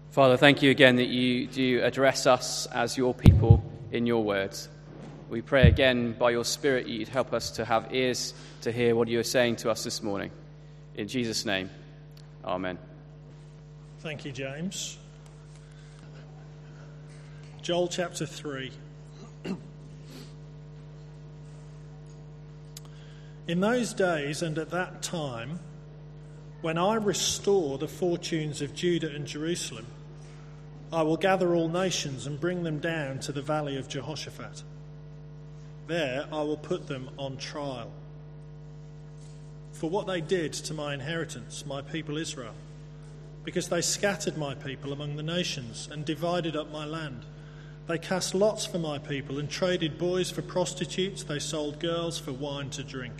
Father, thank you again that you do address us as your people in your words. We pray again by your Spirit you'd help us to have ears to hear what you are saying to us this morning. In Jesus' name, amen. Thank you, James. Joel chapter 3. In those days and at that time, when I restore the fortunes of Judah and Jerusalem, I will gather all nations and bring them down to the valley of Jehoshaphat. There I will put them on trial for what they did to my inheritance, my people Israel, because they scattered my people among the nations and divided up my land. They cast lots for my people and traded boys for prostitutes. They sold girls for wine to drink.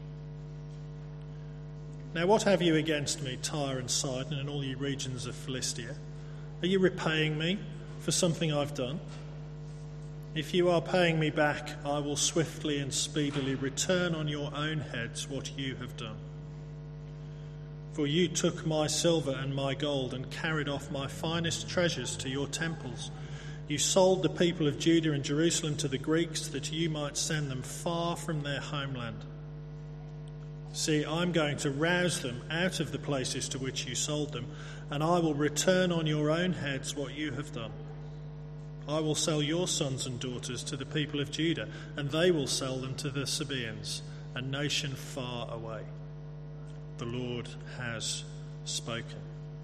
Now what have you against me, Tyre and Sidon, and all you regions of Philistia? Are you repaying me for something I've done? If you are paying me back, I will swiftly and speedily return on your own heads what you have done. For you took my silver and my gold and carried off my finest treasures to your temples. You sold the people of Judah and Jerusalem to the Greeks that you might send them far from their homeland. See, I'm going to rouse them out of the places to which you sold them, and I will return on your own heads what you have done. I will sell your sons and daughters to the people of Judah, and they will sell them to the Sabaeans, a nation far away. The Lord has spoken.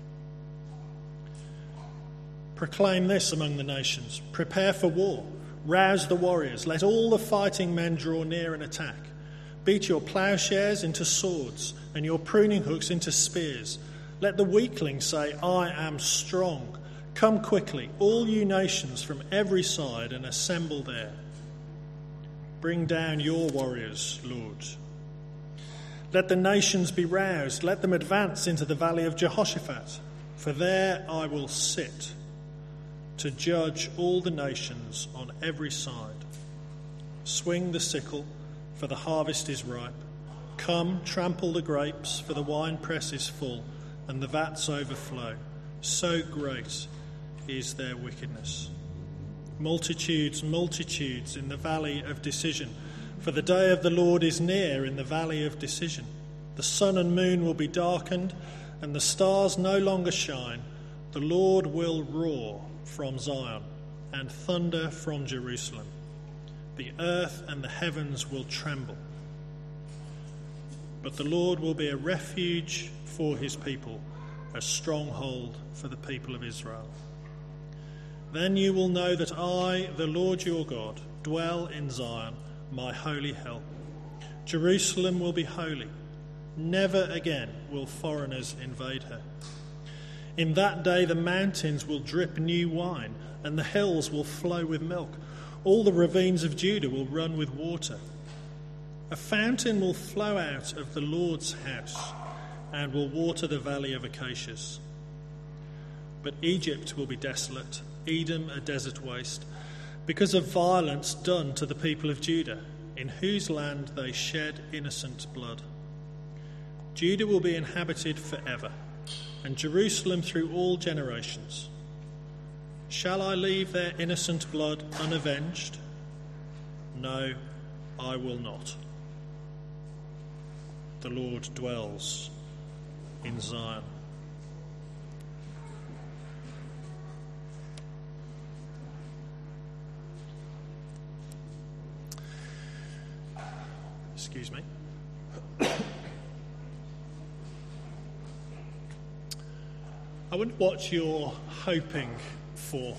Proclaim this among the nations. Prepare for war. Rouse the warriors. Let all the fighting men draw near and attack. Beat your plowshares into swords and your pruning hooks into spears. Let the weakling say, I am strong. Come quickly, all you nations from every side, and assemble there. Bring down your warriors, Lord. Let the nations be roused. Let them advance into the valley of Jehoshaphat. For there I will sit to judge all the nations on every side. Swing the sickle, for the harvest is ripe. Come, trample the grapes, for the winepress is full, and the vats overflow. So great is their wickedness. Multitudes, multitudes in the valley of decision, for the day of the Lord is near in the valley of decision. The sun and moon will be darkened, and the stars no longer shine. The Lord will roar from Zion, and thunder from Jerusalem. The earth and the heavens will tremble. But the Lord will be a refuge for his people, a stronghold for the people of Israel. Then you will know that I, the Lord your God, dwell in Zion, my holy hill. Jerusalem will be holy. Never again will foreigners invade her. In that day the mountains will drip new wine, and the hills will flow with milk. All the ravines of Judah will run with water. A fountain will flow out of the Lord's house and will water the valley of acacias. But Egypt will be desolate, Edom a desert waste, because of violence done to the people of Judah, in whose land they shed innocent blood. Judah will be inhabited forever, and Jerusalem through all generations. Shall I leave their innocent blood unavenged? No, I will not. The Lord dwells in Zion. Excuse me. I wonder what you're hoping for.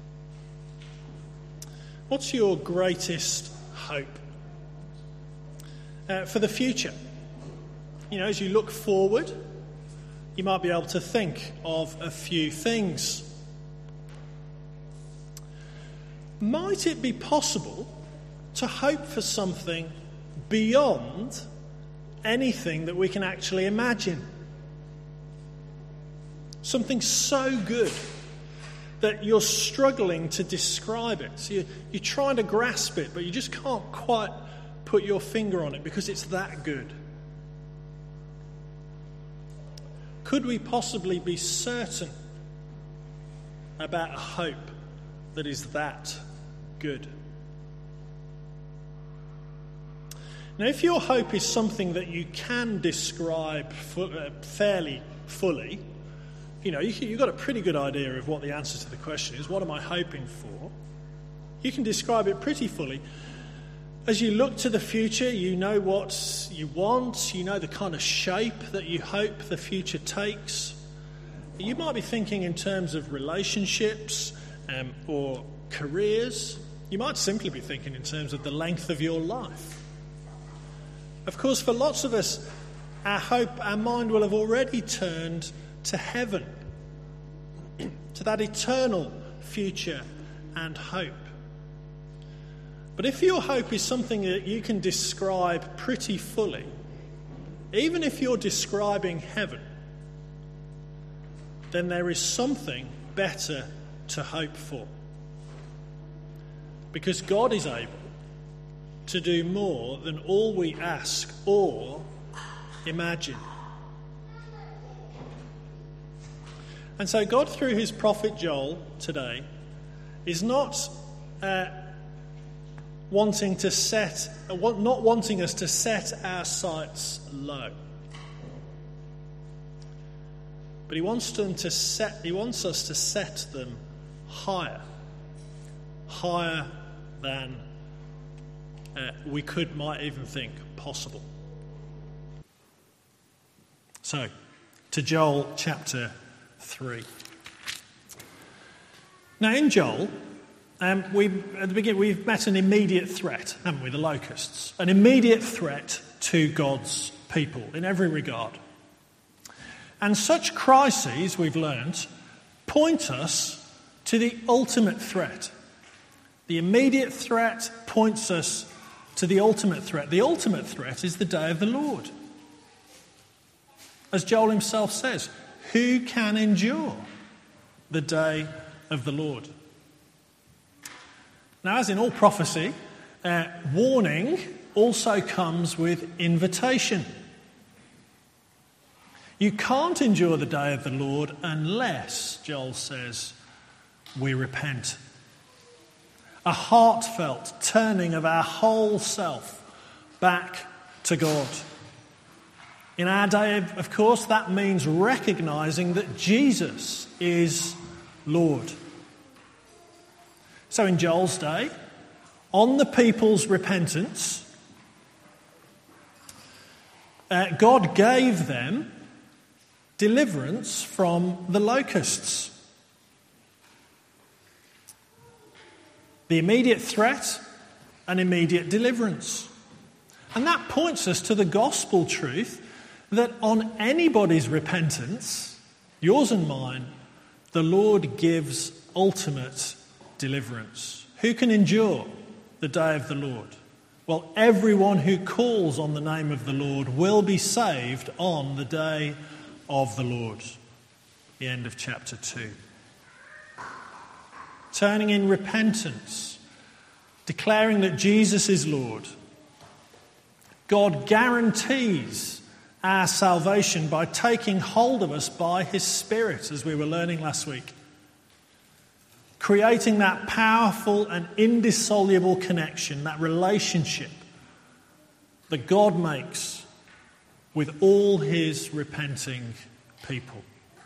What's your greatest hope for the future? You know, as you look forward, you might be able to think of a few things. Might it be possible to hope for something beyond anything that we can actually imagine? Something so good that you're struggling to describe it. So you're trying to grasp it, but you just can't quite put your finger on it because it's that good. Could we possibly be certain about a hope that is that good? Now, if your hope is something that you can describe fairly fully, you've got a pretty good idea of what the answer to the question is. What am I hoping for? You can describe it pretty fully. As you look to the future, you know what you want, you know the kind of shape that you hope the future takes. You might be thinking in terms of relationships or careers. You might simply be thinking in terms of the length of your life. Of course, for lots of us, our mind will have already turned to heaven, to that eternal future and hope. But if your hope is something that you can describe pretty fully, even if you're describing heaven, then there is something better to hope for. Because God is able to do more than all we ask or imagine. And so God, through his prophet Joel today, is not wanting us to set our sights low, but he wants us to set them higher than we might even think possible. So, to Joel chapter 3. Now, in Joel, at the beginning, we've met an immediate threat, haven't we? The locusts, an immediate threat to God's people in every regard. And such crises, we've learned, point us to the ultimate threat. The immediate threat points us to the ultimate threat. The ultimate threat is the day of the Lord. As Joel himself says, who can endure the day of the Lord? Now, as in all prophecy, warning also comes with invitation. You can't endure the day of the Lord unless, Joel says, we repent. A heartfelt turning of our whole self back to God. In our day, of course, that means recognising that Jesus is Lord. So in Joel's day, on the people's repentance, God gave them deliverance from the locusts. The immediate threat and immediate deliverance. And that points us to the gospel truth that on anybody's repentance, yours and mine, the Lord gives ultimate deliverance. Who can endure the day of the Lord? Well, everyone who calls on the name of the Lord will be saved on the day of the Lord. The end of chapter 2. Turning in repentance, declaring that Jesus is Lord. God guarantees our salvation by taking hold of us by his Spirit, as we were learning last week. Creating that powerful and indissoluble connection, that relationship that God makes with all his repenting people.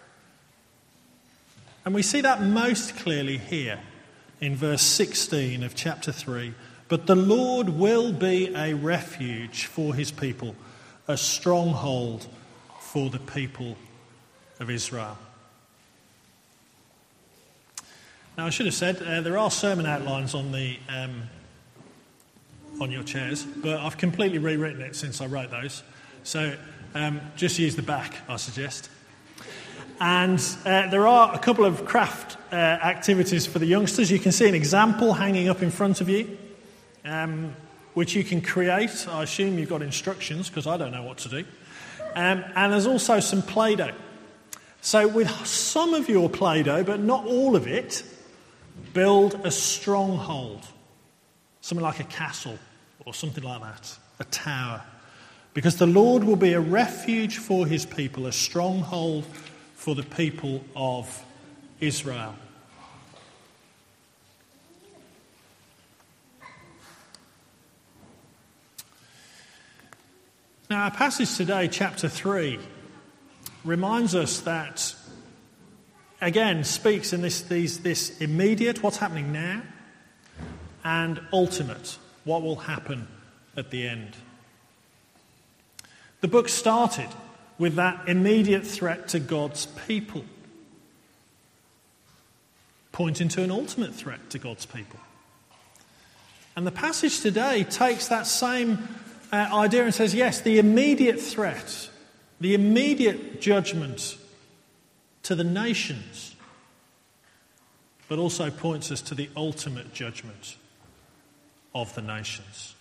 And we see that most clearly here in verse 16 of chapter 3. But the Lord will be a refuge for his people, a stronghold for the people of Israel. Now, I should have said there are sermon outlines on your chairs, but I've completely rewritten it since I wrote those. So just use the back, I suggest. And there are a couple of craft activities for the youngsters. You can see an example hanging up in front of you, which you can create. I assume you've got instructions, because I don't know what to do. And there's also some Play-Doh. So with some of your Play-Doh, but not all of it, build a stronghold. Something like a castle or something like that, a tower. Because the Lord will be a refuge for his people, a stronghold for the people of Israel. Now, our passage today, chapter 3, reminds us that, again, speaks in this immediate, what's happening now, and ultimate, what will happen at the end. The book started with that immediate threat to God's people, pointing to an ultimate threat to God's people. And the passage today takes that same idea and says, yes, the immediate threat, the immediate judgment to the nations, but also points us to the ultimate judgment of the nations.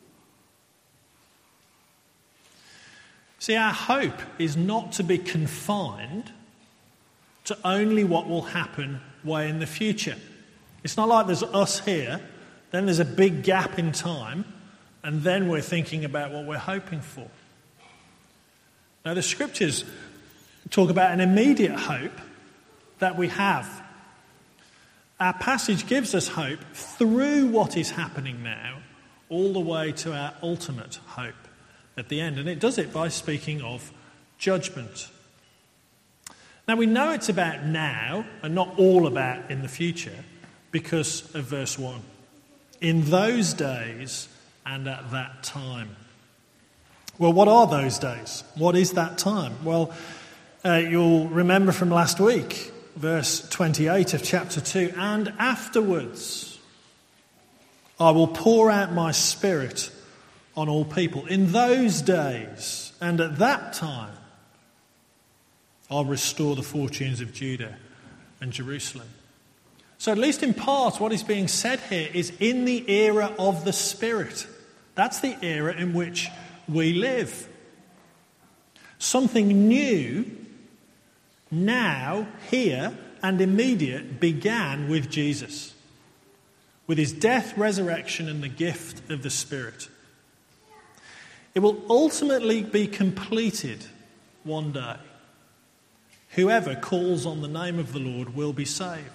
See, our hope is not to be confined to only what will happen way in the future. It's not like there's us here, then there's a big gap in time, and then we're thinking about what we're hoping for. Now, the scriptures talk about an immediate hope that we have. Our passage gives us hope through what is happening now, all the way to our ultimate hope at the end. And it does it by speaking of judgment. Now, we know it's about now and not all about in the future because of verse 1. In those days and at that time. Well, what are those days? What is that time? Well, you'll remember from last week, verse 28 of chapter 2, and afterwards I will pour out my spirit on all people. In those days and at that time I'll restore the fortunes of Judah and Jerusalem. So at least in part what is being said here is in the era of the Spirit. That's the era in which we live. Something new, now, here, and immediate, began with Jesus, with his death, resurrection, and the gift of the Spirit. It will ultimately be completed one day. Whoever calls on the name of the Lord will be saved.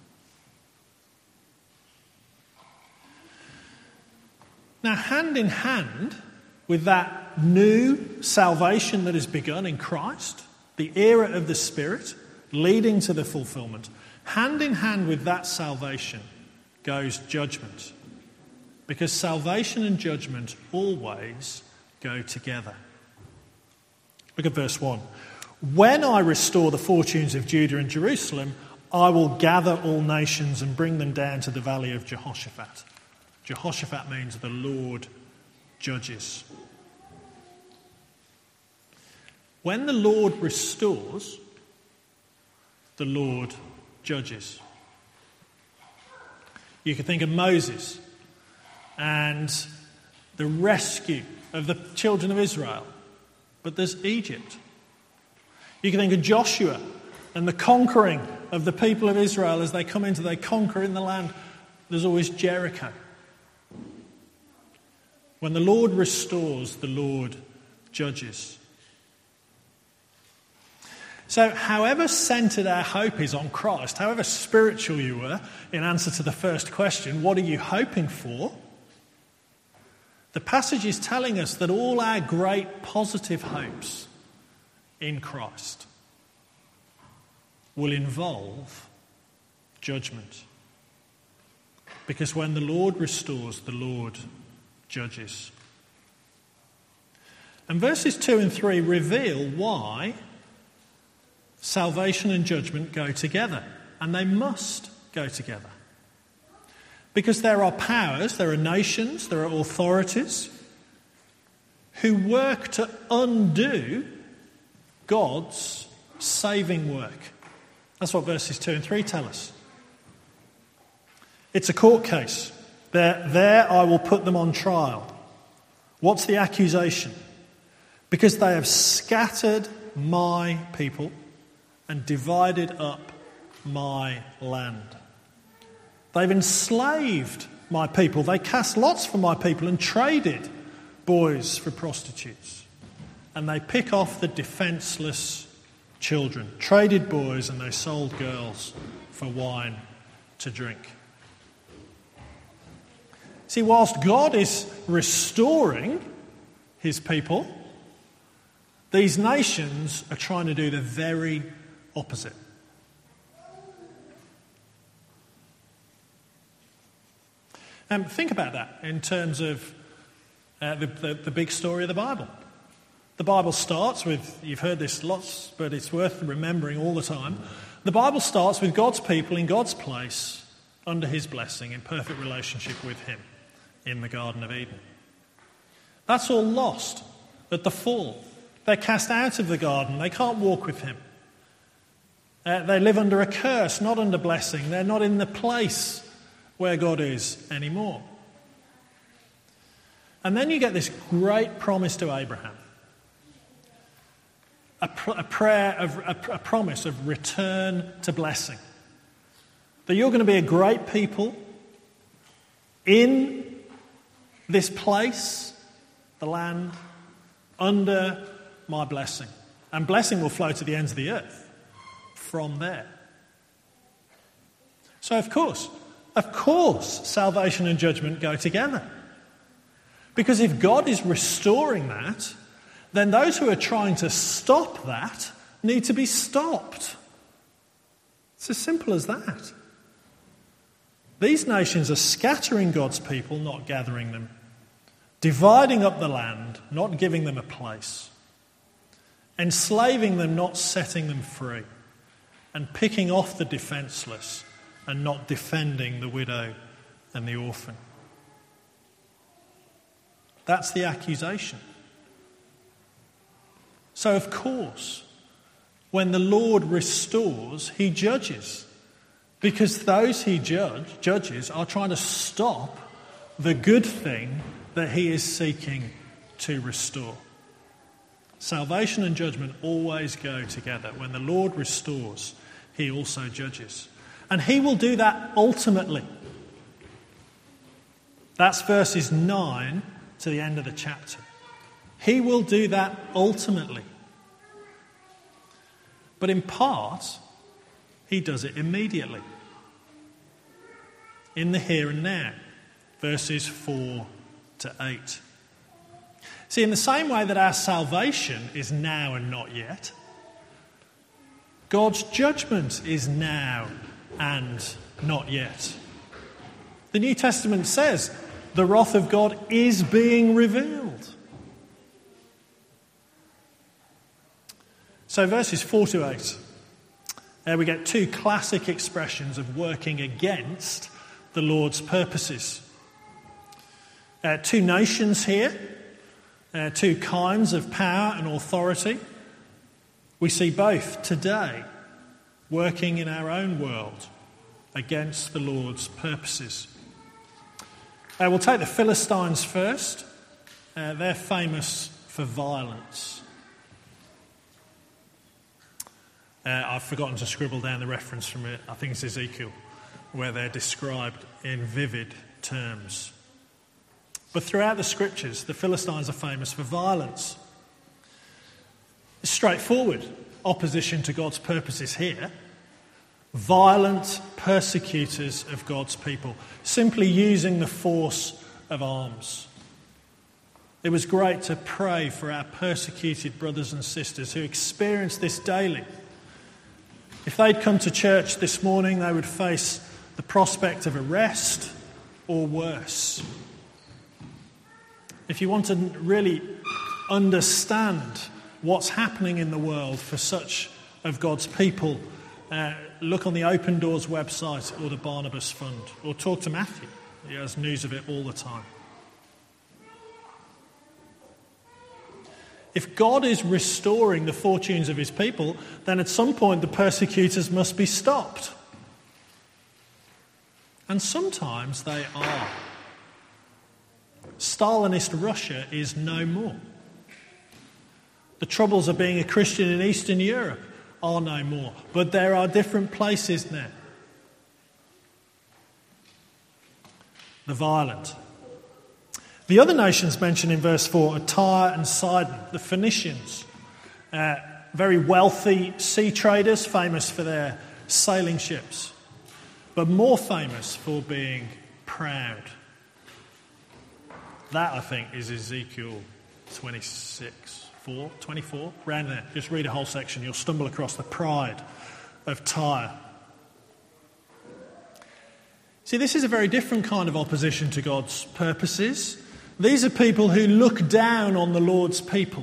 Now, hand in hand with that new salvation that has begun in Christ, the era of the Spirit leading to the fulfillment, hand in hand with that salvation goes judgment. Because salvation and judgment always go together. Look at verse 1. When I restore the fortunes of Judah and Jerusalem, I will gather all nations and bring them down to the valley of Jehoshaphat. Jehoshaphat means the Lord judges. When the Lord restores, the Lord judges. You could think of Moses and the rescue of the children of Israel, but there's Egypt. You can think of Joshua and the conquering of the people of Israel as they conquer in the land. There's always Jericho. When the Lord restores, the Lord judges. So however centred our hope is on Christ, however spiritual you were, in answer to the first question, what are you hoping for? The passage is telling us that all our great positive hopes in Christ will involve judgment. Because when the Lord restores, the Lord judges. And verses 2 and 3 reveal why salvation and judgment go together. And they must go together. Because there are powers, there are nations, there are authorities who work to undo God's saving work. That's what verses 2 and 3 tell us. It's a court case. There I will put them on trial. What's the accusation? Because they have scattered my people and divided up my land. They've enslaved my people. They cast lots for my people and traded boys for prostitutes. And they pick off the defenceless children. Traded boys and they sold girls for wine to drink. See, whilst God is restoring his people These nations are trying to do the very opposite. Think about that in terms of the big story of the Bible. The Bible starts with, you've heard this lots, but it's worth remembering all the time. The Bible starts with God's people in God's place, under his blessing, in perfect relationship with him in the Garden of Eden. That's all lost at the fall. They're cast out of the garden. They can't walk with him. They live under a curse, not under blessing. They're not in the place where God is anymore. And then you get this great promise to Abraham. A promise of return to blessing. That you're going to be a great people in this place, the land, under my blessing. And blessing will flow to the ends of the earth from there. So of course, salvation and judgment go together. Because if God is restoring that, then those who are trying to stop that need to be stopped. It's as simple as that. These nations are scattering God's people, not gathering them. Dividing up the land, not giving them a place. Enslaving them, not setting them free. And picking off the defenceless and not defending the widow and the orphan. That's the accusation. So of course, when the Lord restores, he judges. Because those he judges are trying to stop the good thing that he is seeking to restore. Salvation and judgment always go together. When the Lord restores, he also judges. And he will do that ultimately. That's verses 9 to the end of the chapter. He will do that ultimately. But in part, he does it immediately. In the here and now. Verses 4 to 8. See, in the same way that our salvation is now and not yet, God's judgment is now and not yet. The New Testament says the wrath of God is being revealed. So verses 4 to 8, we get two classic expressions of working against the Lord's purposes. Two nations here, two kinds of power and authority. We see both today working in our own world against the Lord's purposes. We'll take the Philistines first. They're famous for violence. I've forgotten to scribble down the reference from it. I think it's Ezekiel, where they're described in vivid terms. But throughout the scriptures, the Philistines are famous for violence. It's straightforward opposition to God's purposes here. Violent persecutors of God's people, simply using the force of arms. It was great to pray for our persecuted brothers and sisters who experience this daily. If they'd come to church this morning, they would face the prospect of arrest or worse. If you want to really understand what's happening in the world for such of God's people, look on the Open Doors website or the Barnabas Fund, or talk to Matthew. He has news of it all the time. If God is restoring the fortunes of his people, then at some point the persecutors must be stopped. And sometimes they are. Stalinist Russia is no more. The troubles of being a Christian in Eastern Europe are no more. But there are different places now. The violent. The other nations mentioned in verse 4 are Tyre and Sidon, the Phoenicians. Very wealthy sea traders, famous for their sailing ships, but more famous for being proud. That, I think, is Ezekiel 26, 24, round there. Just read a whole section. You'll stumble across the pride of Tyre. See, this is a very different kind of opposition to God's purposes. These are people who look down on the Lord's people.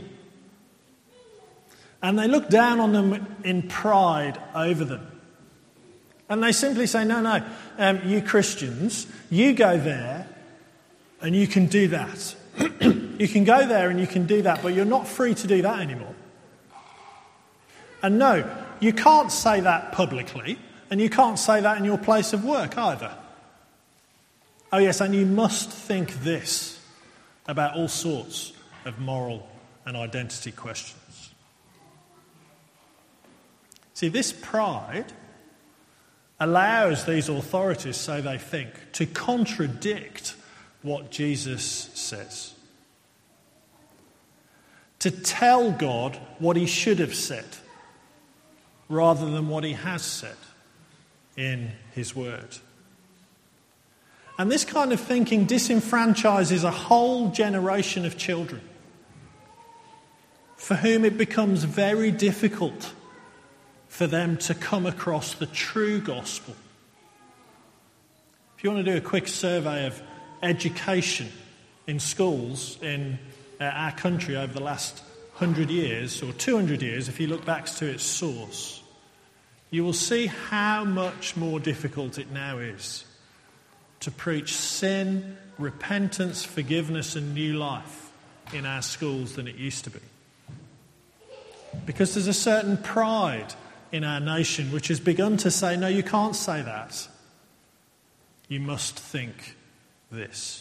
And they look down on them in pride over them. And they simply say, no, you Christians, you go there and you can do that. You can go there and you can do that, but you're not free to do that anymore. And no, you can't say that publicly, and you can't say that in your place of work either. Oh yes, and you must think this about all sorts of moral and identity questions. See, this pride allows these authorities, so they think, to contradict what Jesus says. To tell God what he should have said, rather than what he has said in his word. And this kind of thinking disenfranchises a whole generation of children for whom it becomes very difficult for them to come across the true gospel. If you want to do a quick survey of education in schools in our country over the last 100 years, or 200 years, if you look back to its source, you will see how much more difficult it now is to preach sin, repentance, forgiveness and new life in our schools than it used to be. Because there's a certain pride in our nation which has begun to say, no, you can't say that. You must think this.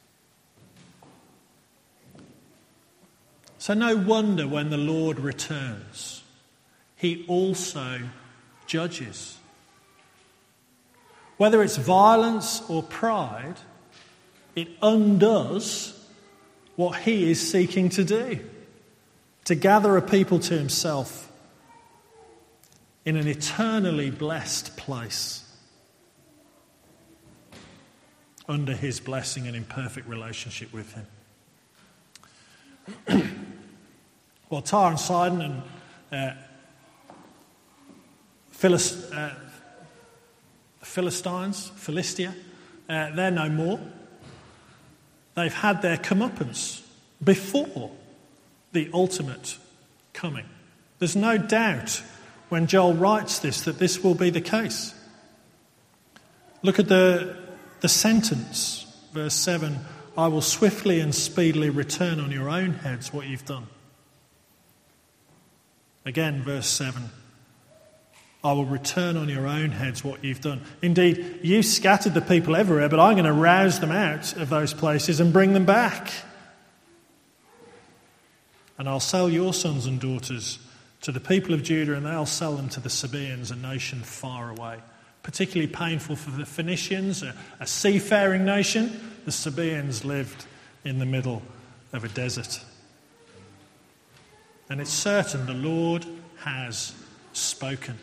So no wonder when the Lord returns, he also judges. Whether it's violence or pride, it undoes what he is seeking to do, to gather a people to himself in an eternally blessed place under his blessing and in perfect relationship with him. Well, Tyre and Sidon and Philistia, they're no more. They've had their comeuppance before the ultimate coming. There's no doubt when Joel writes this that this will be the case. Look at the sentence, verse 7, I will swiftly and speedily return on your own heads what you've done. Again, verse 7, I will return on your own heads what you've done. Indeed, you scattered the people everywhere, but I'm going to rouse them out of those places and bring them back. And I'll sell your sons and daughters to the people of Judah, and they'll sell them to the Sabaeans, a nation far away. Particularly painful for the Phoenicians, a seafaring nation. The Sabaeans lived in the middle of a desert. And it's certain the Lord has spoken.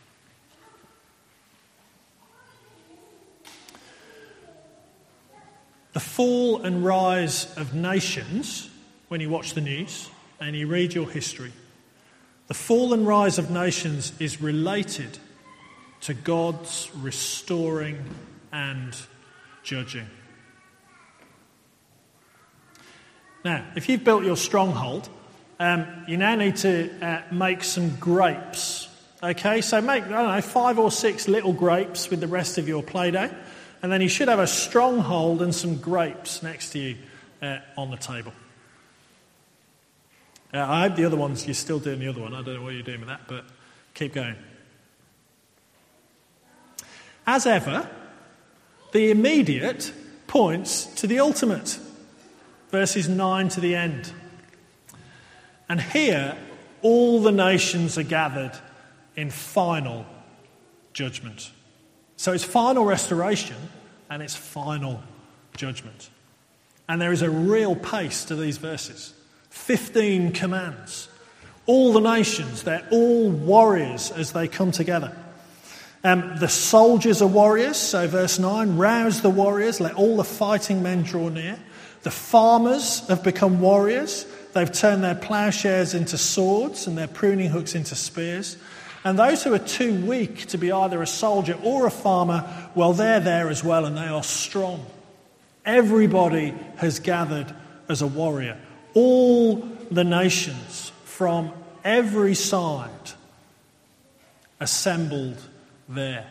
The fall and rise of nations, when you watch the news and you read your history, the fall and rise of nations is related to God's restoring and judging. Now, if you've built your stronghold, you now need to make some grapes. Okay, so make, 5 or 6 little grapes with the rest of your Play-Doh, and then you should have a stronghold and some grapes next to you on the table. I hope the other ones, you're still doing the other one. I don't know what you're doing with that, but keep going. As ever, the immediate points to the ultimate. Verses 9 to the end. And here, all the nations are gathered in final judgment. So it's final restoration and it's final judgment. And there is a real pace to these verses. 15 commands. All the nations, they're all warriors as they come together. The soldiers are warriors, so verse 9, rouse the warriors, let all the fighting men draw near. The farmers have become warriors, they've turned their plowshares into swords and their pruning hooks into spears. And those who are too weak to be either a soldier or a farmer, well, they're there as well, and they are strong. Everybody has gathered as a warrior. All the nations from every side assembled there.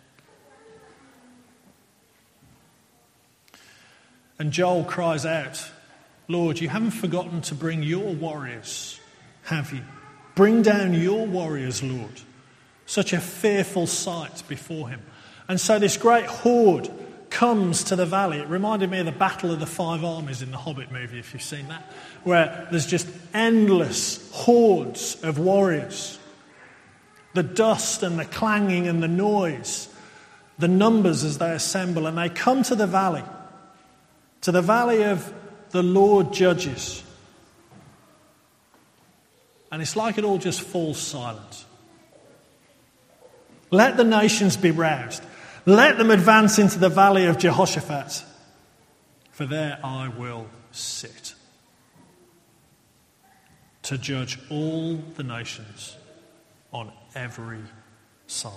And Joel cries out, Lord, you haven't forgotten to bring your warriors, have you? Bring down your warriors, Lord. Such a fearful sight before him. And so this great horde comes to the valley. It reminded me of the Battle of the Five Armies in the Hobbit movie, if you've seen that, where there's just endless hordes of warriors. The dust and the clanging and the noise, the numbers as they assemble, and they come to the valley of the Lord judges. And it's like it all just falls silent. Let the nations be roused. Let them advance into the valley of Jehoshaphat, for there I will sit to judge all the nations on every side.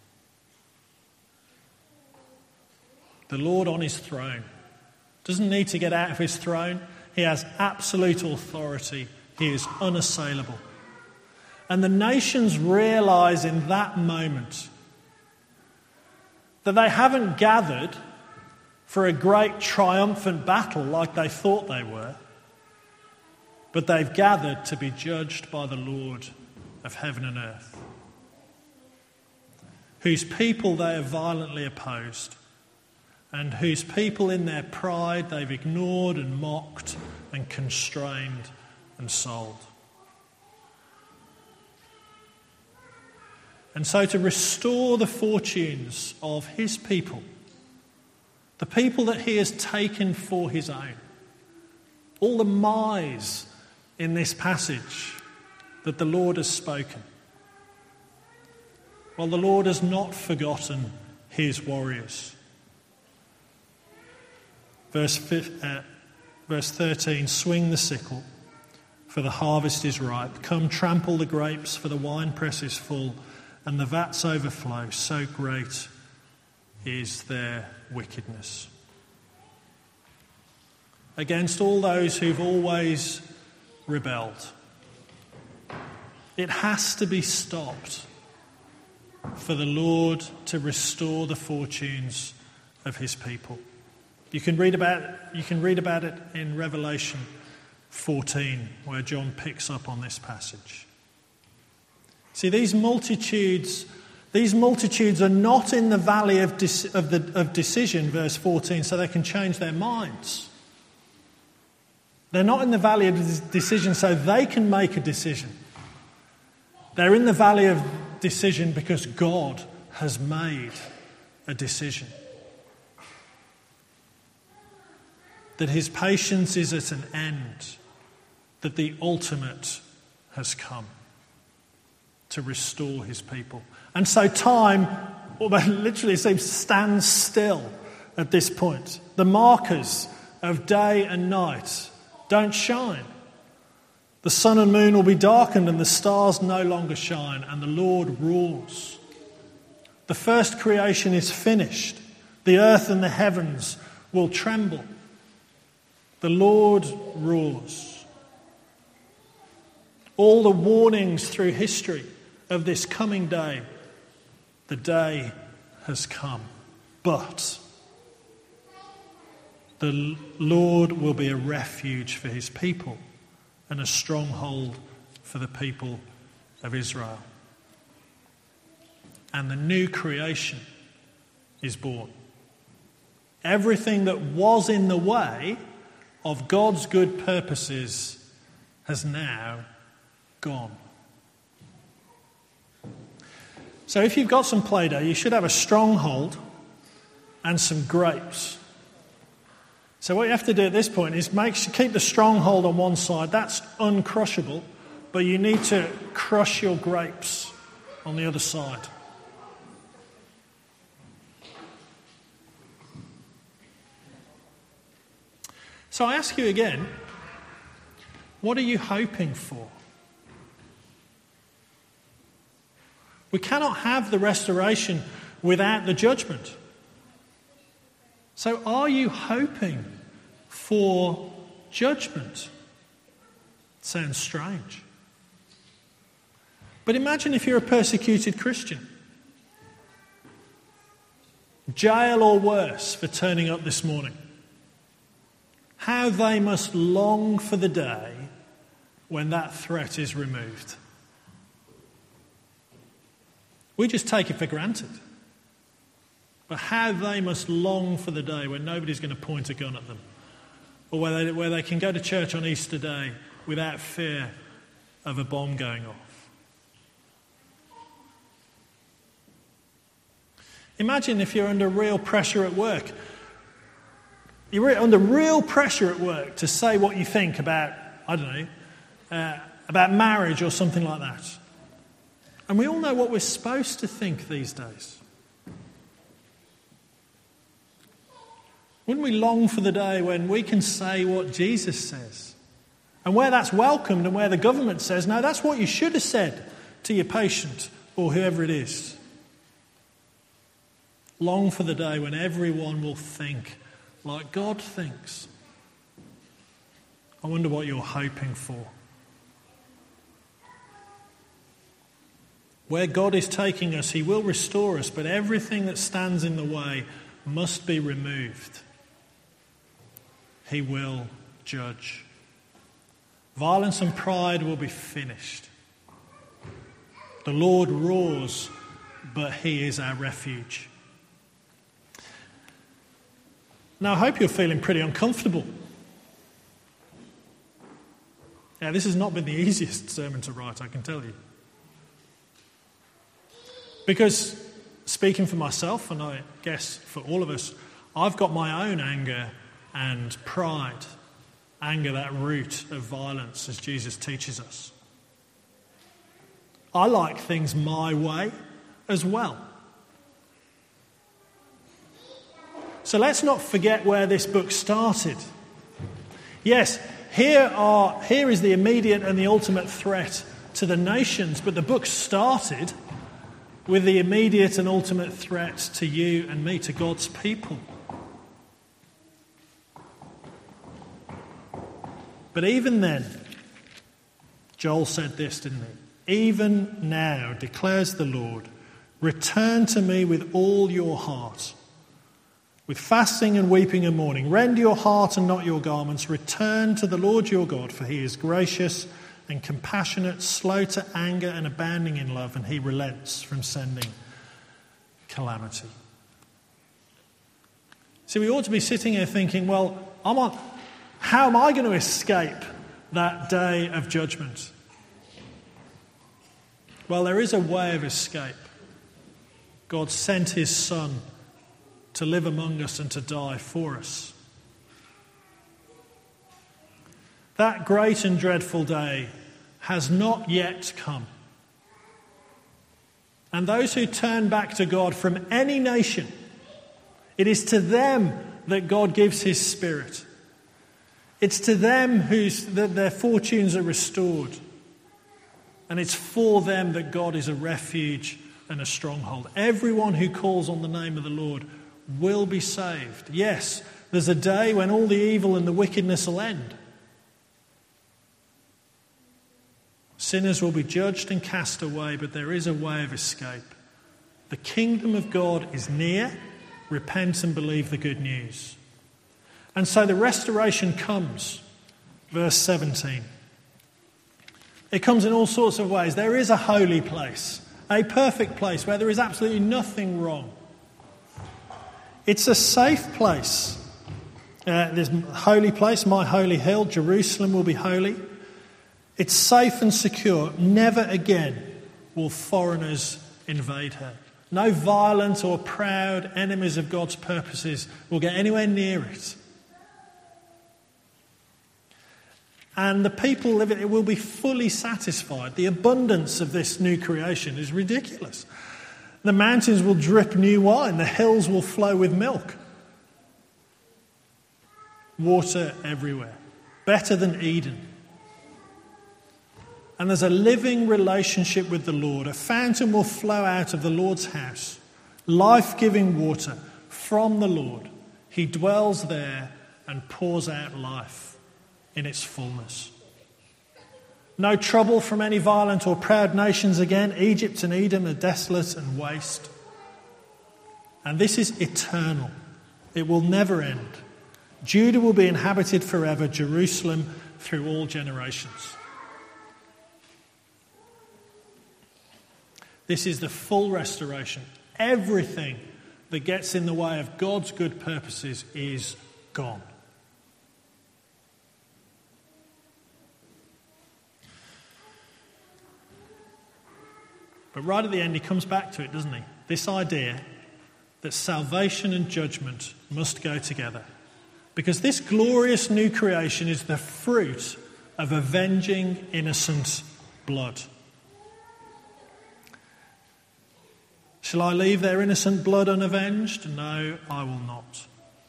The Lord on his throne doesn't need to get out of his throne. He has absolute authority. He is unassailable. And the nations realise in that moment that they haven't gathered for a great triumphant battle like they thought they were, but they've gathered to be judged by the Lord of heaven and earth, whose people they have violently opposed, and whose people in their pride they've ignored and mocked and constrained and sold. And so to restore the fortunes of his people, the people that he has taken for his own, all the my's in this passage that the Lord has spoken. Well, the Lord has not forgotten his warriors. Verse 13, swing the sickle, for the harvest is ripe. Come, trample the grapes, for the winepress is full, and the vats overflow. So great is their wickedness. Against all those who've always rebelled, it has to be stopped for the Lord to restore the fortunes of his people. You can read about it in Revelation 14, where John picks up on this passage. See, these multitudes are not in the valley of decision, verse 14, so they can change their minds. They're not in the valley of decision so they can make a decision. They're in the valley of decision because God has made a decision. That his patience is at an end, that the ultimate has come to restore his people. And so time literally seems to stand still at this point. The markers of day and night don't shine. The sun and moon will be darkened and the stars no longer shine, and the Lord rules. The first creation is finished. The earth and the heavens will tremble. The Lord rules. All the warnings through history of this coming day, the day has come. But the Lord will be a refuge for his people and a stronghold for the people of Israel. And the new creation is born. Everything that was in the way of God's good purposes has now gone. So if you've got some Play-Doh, you should have a stronghold and some grapes. So what you have to do at this point is keep the stronghold on one side. That's uncrushable, but you need to crush your grapes on the other side. So I ask you again, What are you hoping for? We cannot have the restoration without the judgment. So are you hoping for judgment? Sounds strange. But imagine if you're a persecuted Christian. Jail or worse for turning up this morning. How they must long for the day when that threat is removed. We just take it for granted. But how they must long for the day when nobody's going to point a gun at them. Or where they can go to church on Easter Day without fear of a bomb going off. Imagine if you're under real pressure at work. You're under real pressure at work to say what you think about, I don't know, about marriage or something like that. And we all know what we're supposed to think these days. Wouldn't we long for the day when we can say what Jesus says? And where that's welcomed and where the government says, no, that's what you should have said to your patient or whoever it is. Long for the day when everyone will think like God thinks. I wonder what you're hoping for. Where God is taking us, he will restore us, but everything that stands in the way must be removed. He will judge. Violence and pride will be finished. The Lord roars, but he is our refuge. Now, I hope you're feeling pretty uncomfortable. Now, this has not been the easiest sermon to write, I can tell you. Because, speaking for myself, and I guess for all of us, I've got my own anger and pride. Anger, that root of violence, as Jesus teaches us. I like things my way as well. So let's not forget where this book started. Yes, here is the immediate and the ultimate threat to the nations, but the book started with the immediate and ultimate threat to you and me, to God's people. But even then, Joel said this, didn't he? Even now, declares the Lord, return to me with all your heart, with fasting and weeping and mourning. Rend your heart and not your garments. Return to the Lord your God, for he is gracious and compassionate, slow to anger and abounding in love, and he relents from sending calamity. See, we ought to be sitting here thinking, well, how am I going to escape that day of judgment? Well, there is a way of escape. God sent his Son to live among us and to die for us. That great and dreadful day has not yet come. And those who turn back to God from any nation, it is to them that God gives his Spirit. It's to them that their fortunes are restored. And it's for them that God is a refuge and a stronghold. Everyone who calls on the name of the Lord will be saved. Yes, there's a day when all the evil and the wickedness will end. Sinners will be judged and cast away, but there is a way of escape. The kingdom of God is near. Repent and believe the good news. And so the restoration comes. Verse 17. It comes in all sorts of ways. There is a holy place, a perfect place where there is absolutely nothing wrong. It's a safe place. This holy place, my holy hill, Jerusalem will be holy. It's safe and secure. Never again will foreigners invade her. No violent or proud enemies of God's purposes will get anywhere near it. And the people living it will be fully satisfied. The abundance of this new creation is ridiculous. The mountains will drip new wine. The hills will flow with milk. Water everywhere. Better than Eden. And there's a living relationship with the Lord. A fountain will flow out of the Lord's house, life-giving water from the Lord. He dwells there and pours out life in its fullness. No trouble from any violent or proud nations again. Egypt and Edom are desolate and waste. And this is eternal. It will never end. Judah will be inhabited forever, Jerusalem through all generations. This is the full restoration. Everything that gets in the way of God's good purposes is gone. But right at the end, he comes back to it, doesn't he? This idea that salvation and judgment must go together. Because this glorious new creation is the fruit of avenging innocent blood. Shall I leave their innocent blood unavenged? No, I will not.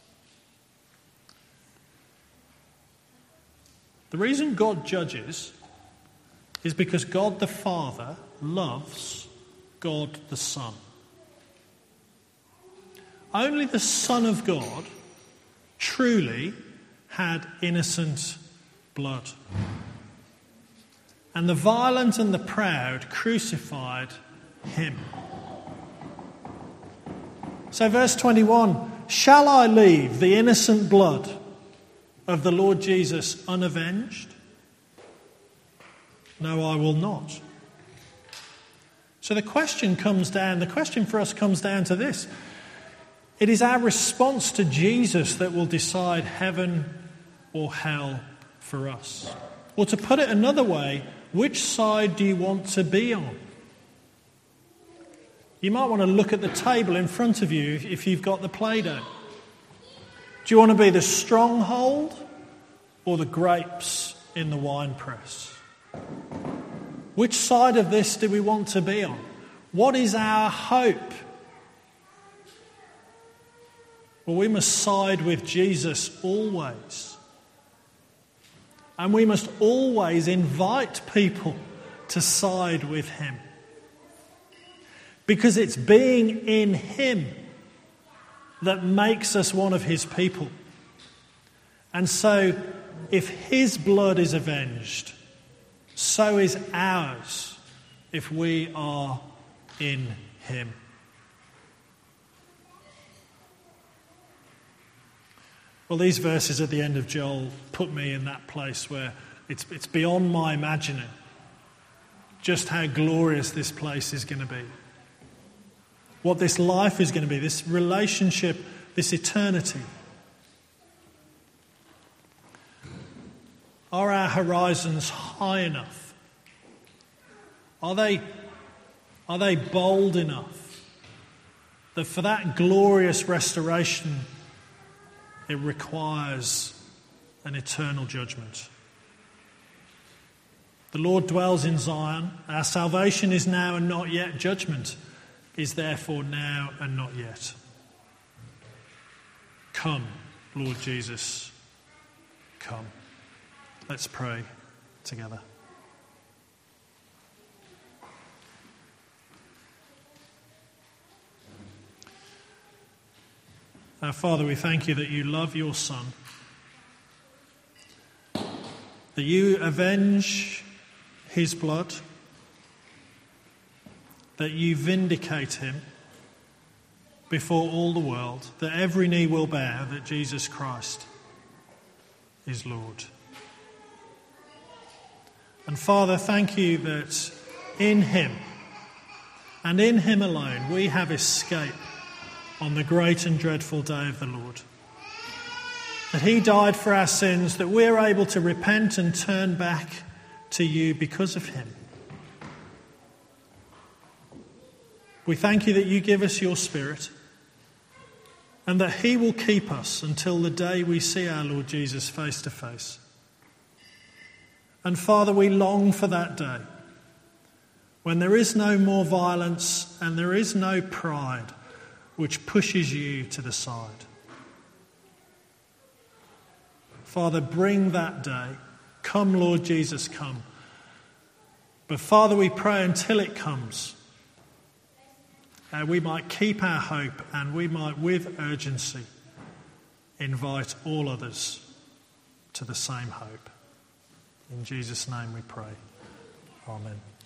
The reason God judges is because God the Father loves God the Son. Only the Son of God truly had innocent blood. And the violent and the proud crucified him. So verse 21, shall I leave the innocent blood of the Lord Jesus unavenged? No, I will not. So the question for us comes down to this. It is our response to Jesus that will decide heaven or hell for us. Or to put it another way, which side do you want to be on? You might want to look at the table in front of you if you've got the Play-Doh. Do you want to be the stronghold or the grapes in the winepress? Which side of this do we want to be on? What is our hope? Well, we must side with Jesus always. And we must always invite people to side with him. Because it's being in him that makes us one of his people. And so, if his blood is avenged, so is ours if we are in him. Well, these verses at the end of Joel put me in that place where it's beyond my imagining just how glorious this place is going to be. What this life is going to be, this relationship, this eternity. Are our horizons high enough? Are they bold enough that for that glorious restoration it requires an eternal judgment? The Lord dwells in Zion. Our salvation is now and not yet. Judgment is therefore now and not yet. Come, Lord Jesus, come. Let's pray together. Our Father, we thank you that you love your Son, that you avenge his blood, that you vindicate him before all the world, that every knee will bow that Jesus Christ is Lord. And Father, thank you that in him and in him alone we have escape on the great and dreadful day of the Lord. That he died for our sins, that we're able to repent and turn back to you because of him. We thank you that you give us your Spirit and that he will keep us until the day we see our Lord Jesus face to face. And Father, we long for that day when there is no more violence and there is no pride which pushes you to the side. Father, bring that day. Come, Lord Jesus, come. But Father, we pray until it comes, we might keep our hope and we might with urgency invite all others to the same hope. In Jesus' name we pray. Amen.